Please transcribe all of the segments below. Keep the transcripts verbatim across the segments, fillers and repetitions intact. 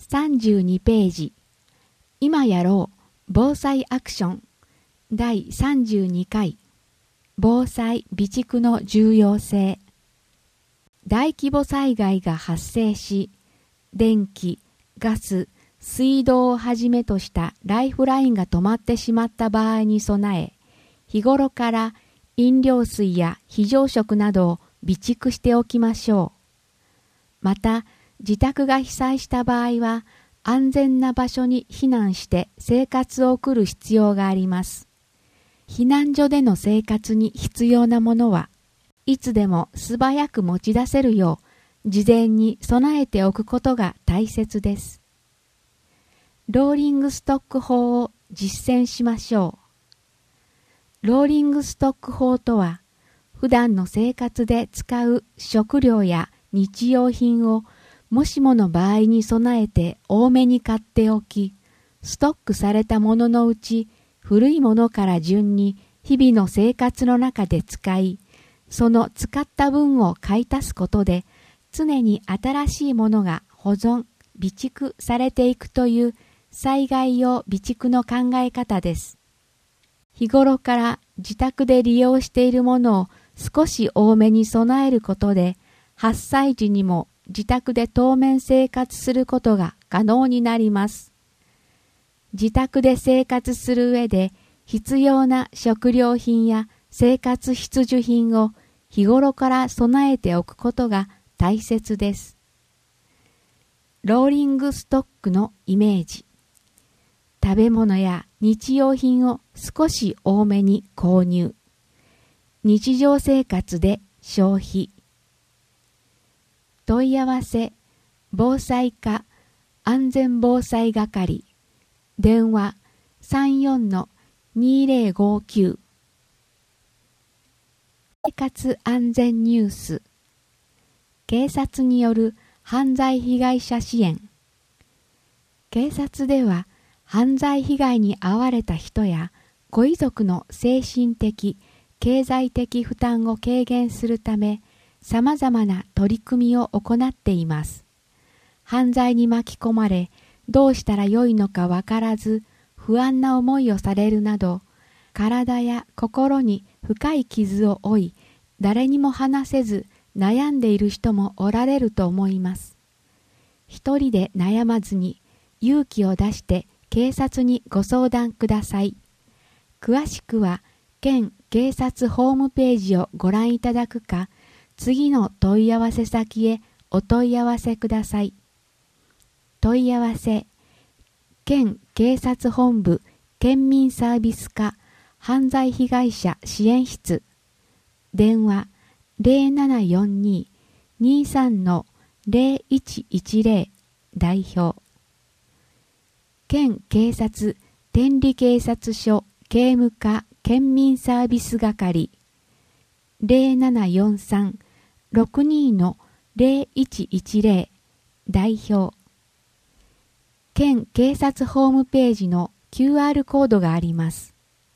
さんじゅうにページ、今やろう防災アクションだいさんじゅうにかい、防災備蓄の重要性。大規模災害が発生し、電気、ガス、水道をはじめとしたライフラインが止まってしまった場合に備え、日頃から飲料水や非常食などを備蓄しておきましょう。また、自宅が被災した場合は、安全な場所に避難して生活を送る必要があります。避難所での生活に必要なものはいつでも素早く持ち出せるよう事前に備えておくことが大切です。ローリングストック法を実践しましょう。ローリングストック法とは、普段の生活で使う食料や日用品をもしもの場合に備えて多めに買っておき、ストックされたもののうち古いものから順に日々の生活の中で使い、その使った分を買い足すことで常に新しいものが保存、備蓄されていくという災害用備蓄の考え方です。日頃から自宅で利用しているものを少し多めに備えることで、発災時にも自宅で当面生活することが可能になります。自宅で生活する上で必要な食料品や生活必需品を日頃から備えておくことが大切です。ローリングストックのイメージ。食べ物や日用品を少し多めに購入。日常生活で消費。問い合わせ、防災課安全防災係、電話 さんよんのにぜろごきゅう。生活安全ニュース。警察による犯罪被害者支援。警察では犯罪被害に遭われた人やご遺族の精神的、経済的負担を軽減するため、さまざまな取り組みを行っています。犯罪に巻き込まれ、どうしたらよいのかわからず、不安な思いをされるなど、体や心に深い傷を負い、誰にも話せず悩んでいる人もおられると思います。一人で悩まずに、勇気を出して警察にご相談ください。詳しくは、県警察ホームページをご覧いただくか、次の問い合わせ先へお問い合わせください。問い合わせ、県警察本部県民サービス課犯罪被害者支援室、電話 ゼロななよんに にさんのゼロいちいちゼロ 代表、県警察天理警察署警務課県民サービス係ゼロななよんさん ろくにのゼロいちいちゼロ 代表、県警察ホームページの キューアール コードがあります。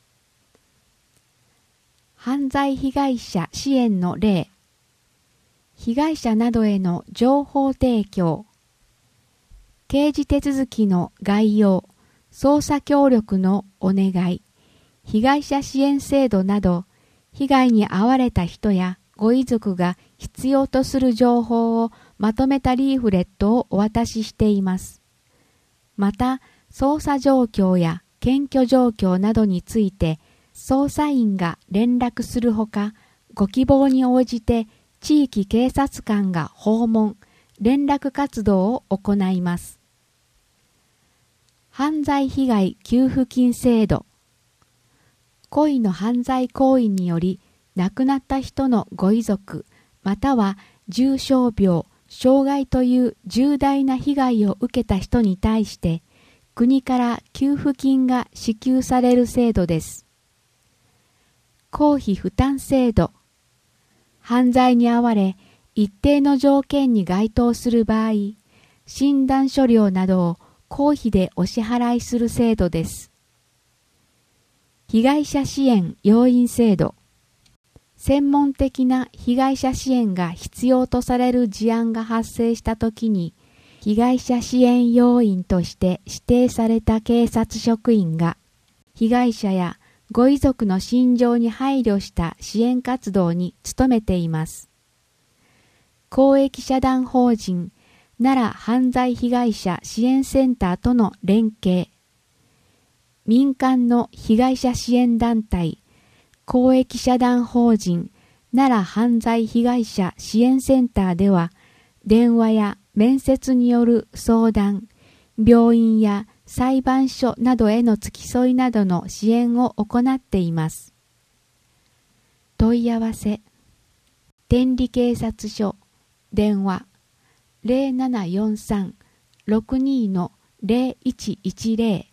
犯罪被害者支援の例、被害者などへの情報提供、刑事手続きの概要、捜査協力のお願い、被害者支援制度など、被害に遭われた人やご遺族が必要とする情報をまとめたリーフレットをお渡ししています。また、捜査状況や検挙状況などについて、捜査員が連絡するほか、ご希望に応じて地域警察官が訪問、連絡活動を行います。犯罪被害給付金制度。故意の犯罪行為により亡くなった人のご遺族、または重傷病、傷害という重大な被害を受けた人に対して、国から給付金が支給される制度です。公費負担制度。犯罪に遭われ、一定の条件に該当する場合、診断書料などを公費でお支払いする制度です。被害者支援要員制度。専門的な被害者支援が必要とされる事案が発生したときに、 被害者支援要員として指定された警察職員が、被害者やご遺族の心情に配慮した支援活動に努めています。公益社団法人奈良犯罪被害者支援センターとの連携、民間の被害者支援団体公益社団法人奈良犯罪被害者支援センターでは、電話や面接による相談、病院や裁判所などへの付き添いなどの支援を行っています。問い合わせ、天理警察署、電話 ゼロななよんさん ろくに の ゼロいちいちゼロ。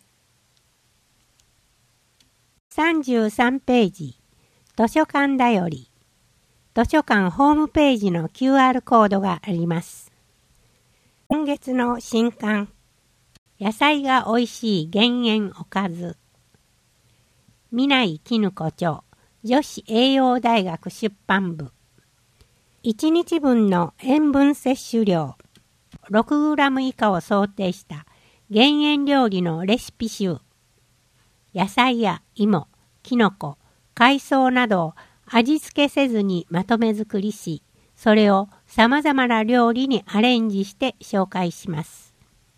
さんじゅうさんページ、図書館だより。図書館ホームページの キューアール コードがあります。今月の新刊、野菜がおいしい減塩おかず。南井絹子著、女子栄養大学出版部。いちにちぶんの塩分摂取量、ろくグラム 以下を想定した減塩料理のレシピ集。野菜や芋、きのこ、海藻などを味付けせずにまとめ作りし、それをさまざまな料理にアレンジして紹介します。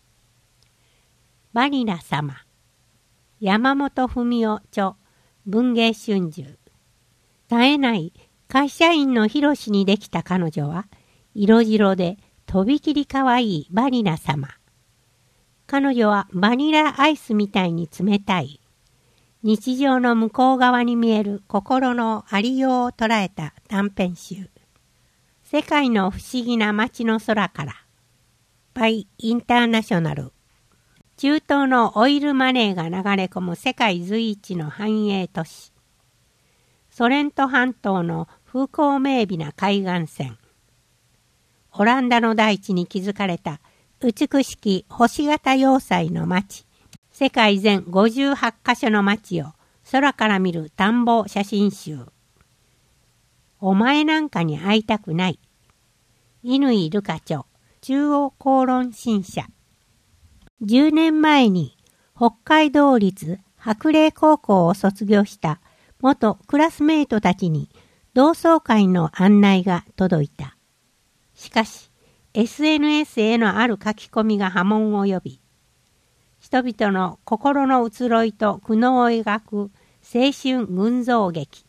バニラ様、山本文夫著、文藝春秋。絶えない会社員のヒロシにできた彼女は、色白でとびきりかわいいバニラ様。彼女はバニラアイスみたいに冷たい。日常の向こう側に見える心のありようを捉えた短編集。世界の不思議な街の空から。バイ・インターナショナル。中東のオイルマネーが流れ込む世界随一の繁栄都市。ソレント半島の風光明媚な海岸線。オランダの大地に築かれた美しき星型要塞の街。世界全ごじゅうはちカ所の街を空から見る田んぼ写真集。お前なんかに会いたくない。乾ルカ著、中央公論新社。じゅうねんまえに北海道立白麗高校を卒業した元クラスメイトたちに同窓会の案内が届いた。しかし エスエヌエス へのある書き込みが波紋を呼び、人々の心の移ろいと苦悩を描く青春群像劇。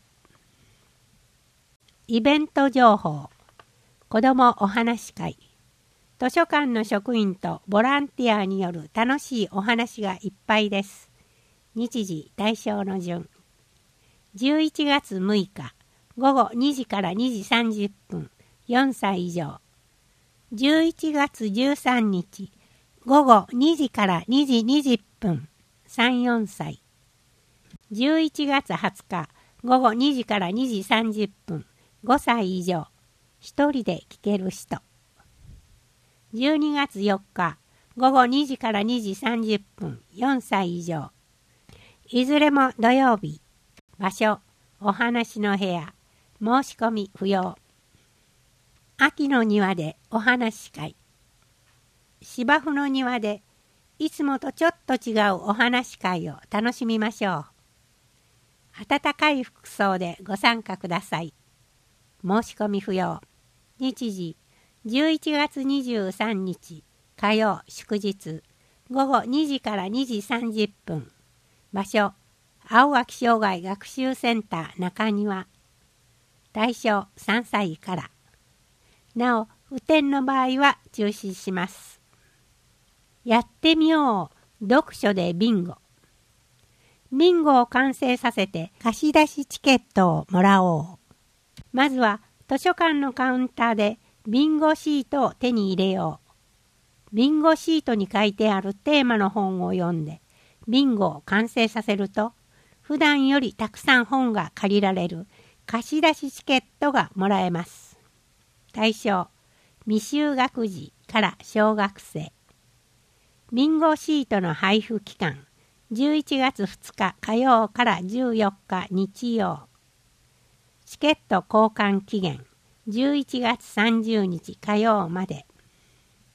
イベント情報。子どもお話会。図書館の職員とボランティアによる楽しいお話がいっぱいです。日時対象の順。じゅういちがつむいかごごにじからにじさんじゅっぷん、よんさい以上。じゅういちがつじゅうさんにちごごにじからにじにじゅっぷん、さん、よんさい。じゅういちがつはつかごごにじからにじさんじゅっぷん、ごさい以上。一人で聞ける人。じゅうにがつよっかごごにじからにじさんじゅっぷん、よんさい以上。いずれも土曜日。場所、お話の部屋。申し込み不要。秋の庭でお話会。芝生の庭でいつもとちょっと違うお話会を楽しみましょう。暖かい服装でご参加ください。申し込み不要。日時じゅういちがつにじゅうさんにち火曜祝日ごごにじからにじさんじゅっぷん。場所、青垣障害学習センター中庭。対象さんさいから。なお、雨天の場合は中止します。やってみよう。読書でビンゴ。ビンゴを完成させて貸し出しチケットをもらおう。まずは図書館のカウンターでビンゴシートを手に入れよう。ビンゴシートに書いてあるテーマの本を読んでビンゴを完成させると、普段よりたくさん本が借りられる貸し出しチケットがもらえます。対象、未就学児から小学生。ビンゴシートの配布期間、じゅういちがつふつか火曜からじゅうよっか日曜。チケット交換期限、じゅういちがつさんじゅうにち火曜まで。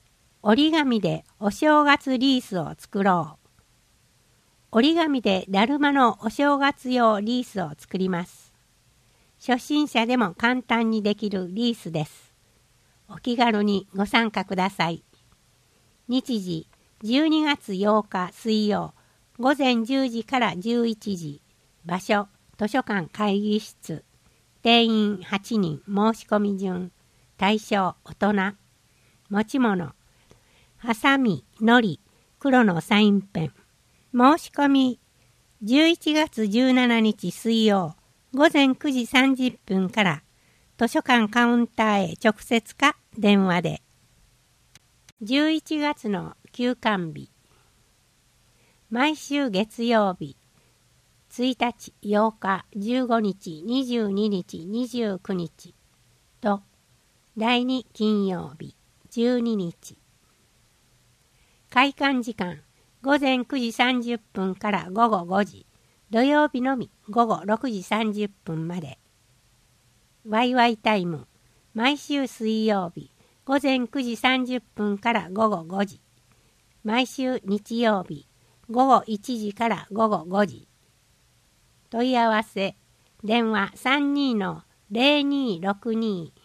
折り紙でお正月リースを作ろう。折り紙でだるまのお正月用リースを作ります。初心者でも簡単にできるリースです。お気軽にご参加ください。日時じゅうにがつようか水曜午前じゅうじからじゅういちじ。場所図書館会議室。定員はちにん。申し込み順。対象大人。持ち物はさみ、のり、黒のサインペン。申し込みじゅういちがつじゅうしちにち水曜午前くじさんじゅっぷんから図書館カウンターへ直接か電話で。じゅういちがつの休館日。毎週月曜日ついたち、ようか、じゅうごにち、にじゅうににち、にじゅうくにちとだいに金曜日じゅうににち。開館時間午前くじさんじゅっぷんからごごごじ。土曜日のみごごろくじさんじゅっぷんまで。ワイワイタイム毎週水曜日午前くじさんじゅっぷんからごごごじ。毎週日曜日ごごいちじからごごごじ。問い合わせ電話 さんにーのぜろにーろくに